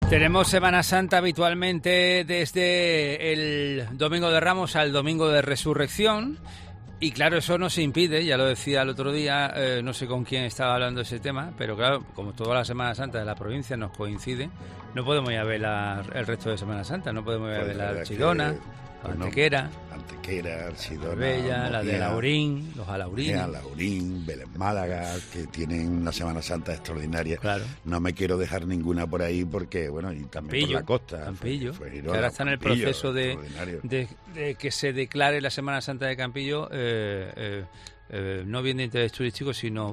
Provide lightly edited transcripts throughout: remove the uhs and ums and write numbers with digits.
Tenemos Semana Santa habitualmente desde el Domingo de Ramos al Domingo de Resurrección. Y claro, eso no se impide, ya lo decía el otro día, no sé con quién estaba hablando de ese tema, pero claro, como toda la Semana Santa de la provincia nos coincide, no podemos ir a ver el resto de Semana Santa, no podemos ir a ver la Archidona, la Antequera, Archidona, Bella, la de Alaurín, los Alaurines. Alaurín, Vélez Málaga, que tienen una Semana Santa extraordinaria. Claro. No me quiero dejar ninguna por ahí porque, bueno, y también por la costa. Campillo, que ahora está en el proceso de que se declare la Semana Santa de Campillo no bien de interés turístico, sino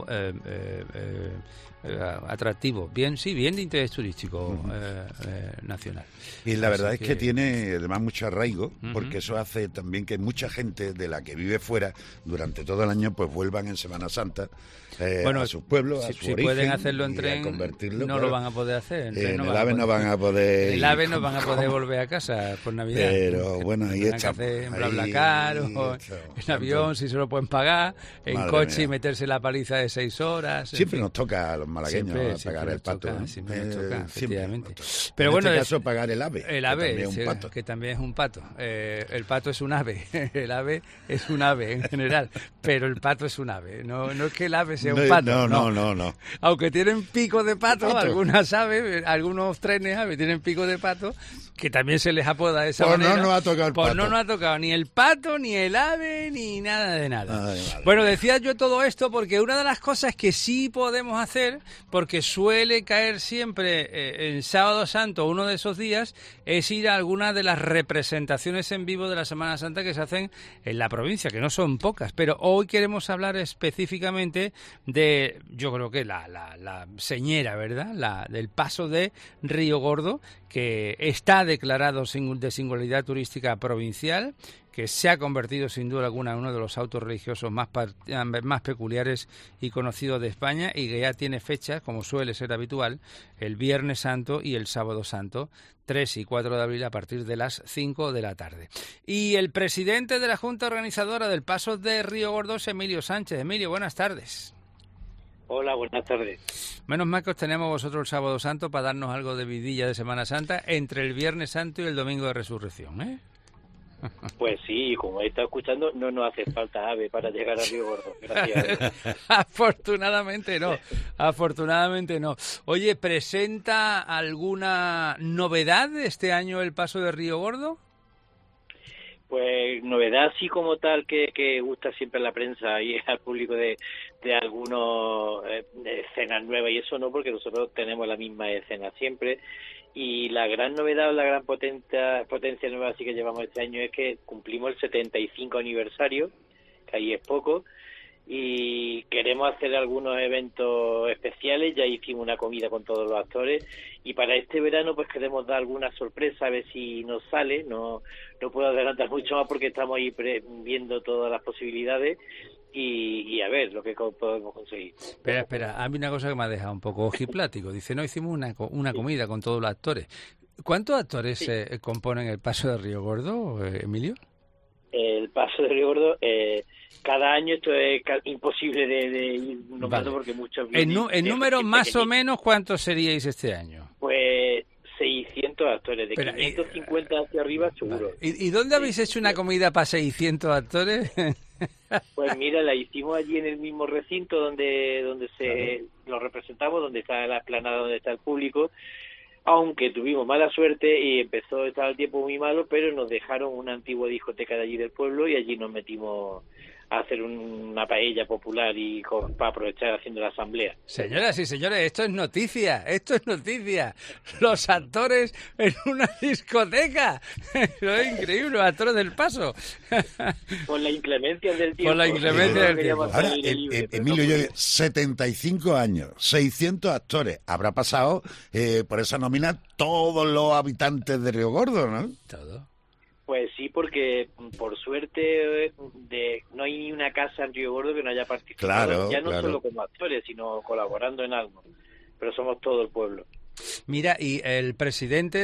atractivo, bien de interés turístico nacional. Y la verdad Así es que tiene además mucho arraigo, porque eso hace también que mucha gente de la que vive fuera durante todo el año pues vuelvan en Semana Santa a sus pueblos, a su origen. Si pueden hacerlo en tren, convertirlo, no claro, lo van a poder hacer. En el AVE no van a poder. En el AVE no van a poder volver a casa por Navidad. Pero bueno, ahí está. En BlaBlaCar o en avión, si se lo pueden pagar, en coche y meterse la paliza de 6 horas. Siempre nos toca a los malagueños pagar el pato. Siempre nos toca, efectivamente. Pero bueno, en este caso pagar el AVE. El AVE, que también es un pato. El pato es un ave. El ave es un ave en general, pero el pato es un ave. No es que el ave sea un pato. No. Aunque tienen pico de pato, algunas aves, algunos trenes aves tienen pico de pato, que también se les apoda de esa manera. No nos ha tocado el pato. No nos ha tocado ni el pato, ni el ave, ni nada de nada. Bueno, decía yo todo esto porque una de las cosas que sí podemos hacer, porque suele caer siempre en Sábado Santo, uno de esos días, es ir a alguna de las representaciones en vivo de la Semana Santa que se hacen en la provincia, que no son pocas, pero hoy queremos hablar específicamente de, yo creo que la señera, ¿verdad? Del paso de Río Gordo, que está declarado de singularidad turística provincial, que se ha convertido sin duda alguna en uno de los autos religiosos más peculiares y conocidos de España, y que ya tiene fechas, como suele ser habitual, el Viernes Santo y el Sábado Santo, 3 y 4 de abril a partir de las 5 de la tarde. Y el presidente de la Junta Organizadora del Paso de Río Gordo es Emilio Sánchez. Emilio, buenas tardes. Hola, buenas tardes. Menos mal que os tenemos vosotros el Sábado Santo para darnos algo de vidilla de Semana Santa entre el Viernes Santo y el Domingo de Resurrección, ¿eh? Pues sí, como he estado escuchando, no nos hace falta ave para llegar a Río Gordo. Gracias. Afortunadamente no. Oye, ¿presenta alguna novedad este año el Paso de Río Gordo? Pues novedad sí como tal que gusta siempre a la prensa y al público de algunos escenas nuevas y eso no, porque nosotros tenemos la misma escena siempre. Y la gran novedad, la gran potencia nueva así que llevamos este año es que cumplimos el 75 aniversario, que ahí es poco, y queremos hacer algunos eventos especiales. Ya hicimos una comida con todos los actores y para este verano pues queremos dar alguna sorpresa, a ver si nos sale. No puedo adelantar mucho más porque estamos ahí viendo todas las posibilidades y a ver lo que podemos conseguir. Espera, a mí una cosa que me ha dejado un poco ojiplático. Dice, no, hicimos una comida con todos los actores. ¿Cuántos actores componen el Paso de Río Gordo, Emilio? El Paso de Río Gordo, cada año esto es imposible de ir nombrando porque muchos... En número más o menos, ¿cuántos seríais este año? Pues 600 actores, de 550 hacia arriba seguro. Vale. ¿Y dónde habéis hecho una comida para 600 actores? Pues mira, la hicimos allí en el mismo recinto donde lo representamos, donde está la explanada, donde está el público, aunque tuvimos mala suerte y estaba el tiempo muy malo, pero nos dejaron una antigua discoteca de allí del pueblo y allí nos metimos a hacer una paella popular y para aprovechar haciendo la asamblea. Señoras y señores, esto es noticia. Los actores en una discoteca. Lo es increíble, los actores del Paso. Con la inclemencia del tiempo. Ahora, Emilio, 75 años, 600 actores. Habrá pasado por esa nómina todos los habitantes de Río Gordo, ¿no? Todo. Pues sí, porque por suerte no hay ni una casa en Río Gordo que no haya participado, no solo como actores, sino colaborando en algo, pero somos todo el pueblo. Mira, y el presidente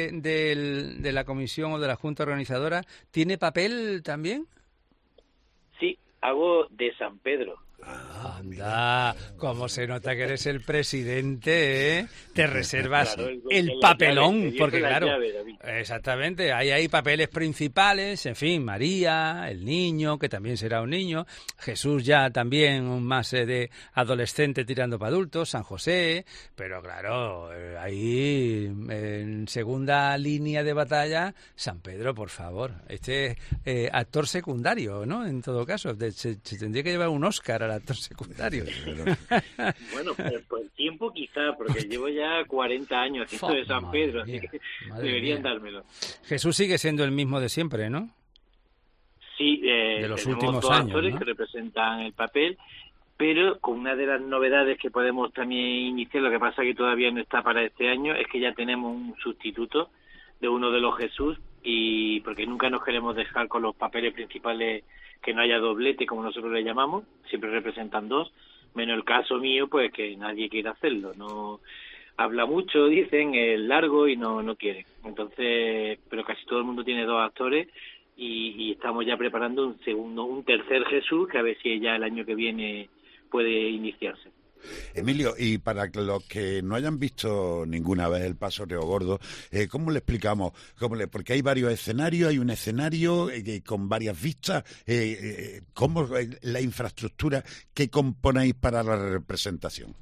de la comisión o de la junta organizadora, ¿tiene papel también? Sí, hago de San Pedro. Anda, cómo se nota que eres el presidente, ¿eh? Te reservas el papelón, porque claro, exactamente, hay papeles principales, en fin, María, el niño, que también será un niño, Jesús ya también un más de adolescente tirando para adultos, San José, pero claro, ahí en segunda línea de batalla, San Pedro, por favor, actor secundario, ¿no? En todo caso, se tendría que llevar un Oscar al actor secundario. Bueno, pues tiempo quizá, porque llevo ya 40 años haciendo de San Pedro, así que deberían dármelo. Jesús sigue siendo el mismo de siempre, ¿no? Sí, de los últimos dos años, actores, ¿no? que representan el papel, pero con una de las novedades que podemos también iniciar, lo que pasa que todavía no está para este año, es que ya tenemos un sustituto de uno de los Jesús, y porque nunca nos queremos dejar con los papeles principales, que no haya doblete, como nosotros le llamamos, siempre representan dos, menos el caso mío, pues que nadie quiere hacerlo, no habla mucho, dicen, es largo y no quiere. Entonces, pero casi todo el mundo tiene dos actores y estamos ya preparando un tercer Jesús, que a ver si ya el año que viene puede iniciarse. Emilio, y para los que no hayan visto ninguna vez el Paso Río Gordo, ¿cómo le explicamos? Porque hay varios escenarios, hay un escenario con varias vistas. ¿Cómo la infraestructura que componéis para la representación?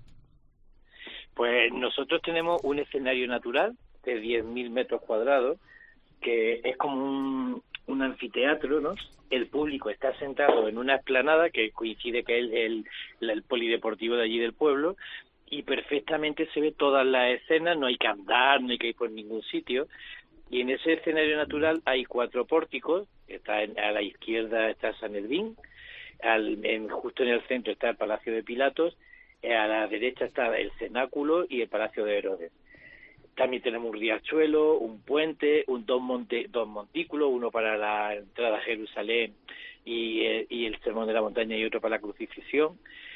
Pues nosotros tenemos un escenario natural de 10.000 metros cuadrados, que es como un anfiteatro, ¿no? El público está sentado en una explanada que coincide que es el polideportivo de allí del pueblo, y perfectamente se ve todas las escenas, no hay que andar, no hay que ir por ningún sitio, y en ese escenario natural hay 4 pórticos, a la izquierda está Sanedrín, justo en el centro está el Palacio de Pilatos, a la derecha está el cenáculo y el Palacio de Herodes. También tenemos un riachuelo, un puente, dos montículos, uno para la entrada a Jerusalén y el Sermón de la Montaña, y otro para la crucifixión.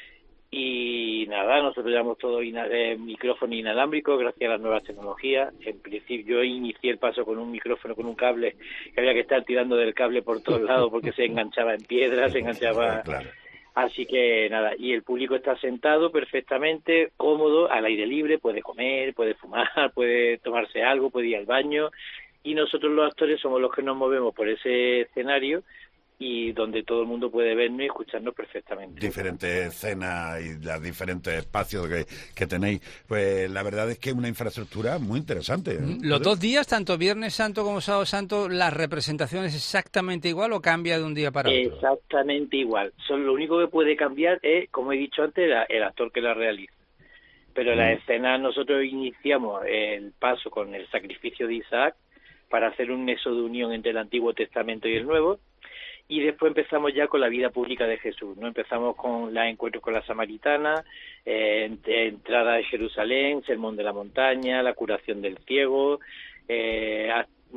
Y nada, nosotros llevamos todo micrófono inalámbrico gracias a las nuevas tecnologías. En principio yo inicié el paso con un micrófono, con un cable, que había que estar tirando del cable por todos lados porque se enganchaba en piedras, se enganchaba... Claro. Así que nada, y el público está sentado perfectamente, cómodo, al aire libre, puede comer, puede fumar, puede tomarse algo, puede ir al baño, y nosotros los actores somos los que nos movemos por ese escenario y donde todo el mundo puede vernos y escucharnos perfectamente. Diferentes escenas y los diferentes espacios que tenéis, pues la verdad es que es una infraestructura muy interesante, ¿eh? ¿Los 2 días, tanto Viernes Santo como Sábado Santo, la representación es exactamente igual o cambia de un día para otro? Exactamente igual. Lo único que puede cambiar es, como he dicho antes, el actor que la realiza. Pero la escena, nosotros iniciamos el paso con el sacrificio de Isaac para hacer un nexo de unión entre el Antiguo Testamento y el Nuevo. Y después empezamos ya con la vida pública de Jesús, ¿no? Empezamos con los encuentros con la samaritana, entrada a Jerusalén, Sermón de la Montaña, la curación del ciego, el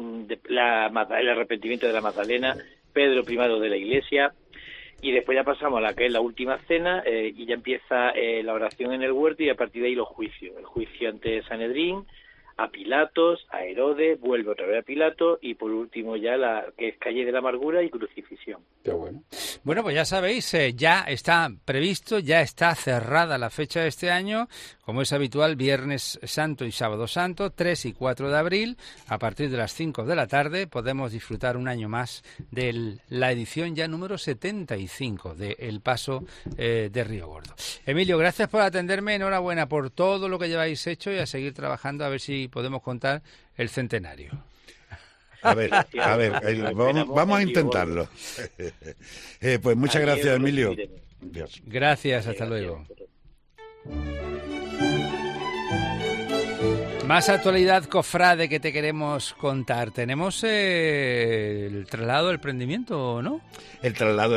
arrepentimiento de la Magdalena, Pedro primado de la Iglesia, y después ya pasamos a la que es la última cena, y ya empieza la oración en el huerto, y a partir de ahí los juicios. El juicio ante Sanedrín, a Pilatos, a Herodes, vuelve otra vez a Pilatos, y por último ya la que es calle de la amargura y crucifixión. Qué bueno. Bueno, pues ya sabéis, ya está previsto, ya está cerrada la fecha de este año, como es habitual, Viernes Santo y Sábado Santo, 3 y 4 de abril, a partir de las 5 de la tarde, podemos disfrutar un año más de la edición ya número 75 de El Paso de Río Gordo. Emilio, gracias por atenderme, enhorabuena por todo lo que lleváis hecho y a seguir trabajando a ver si podemos contar el centenario. A ver, vamos a intentarlo. Pues muchas gracias, Emilio. Dios. Gracias, hasta luego. Más actualidad, cofrade, que te queremos contar. Tenemos el traslado del prendimiento, ¿no? El traslado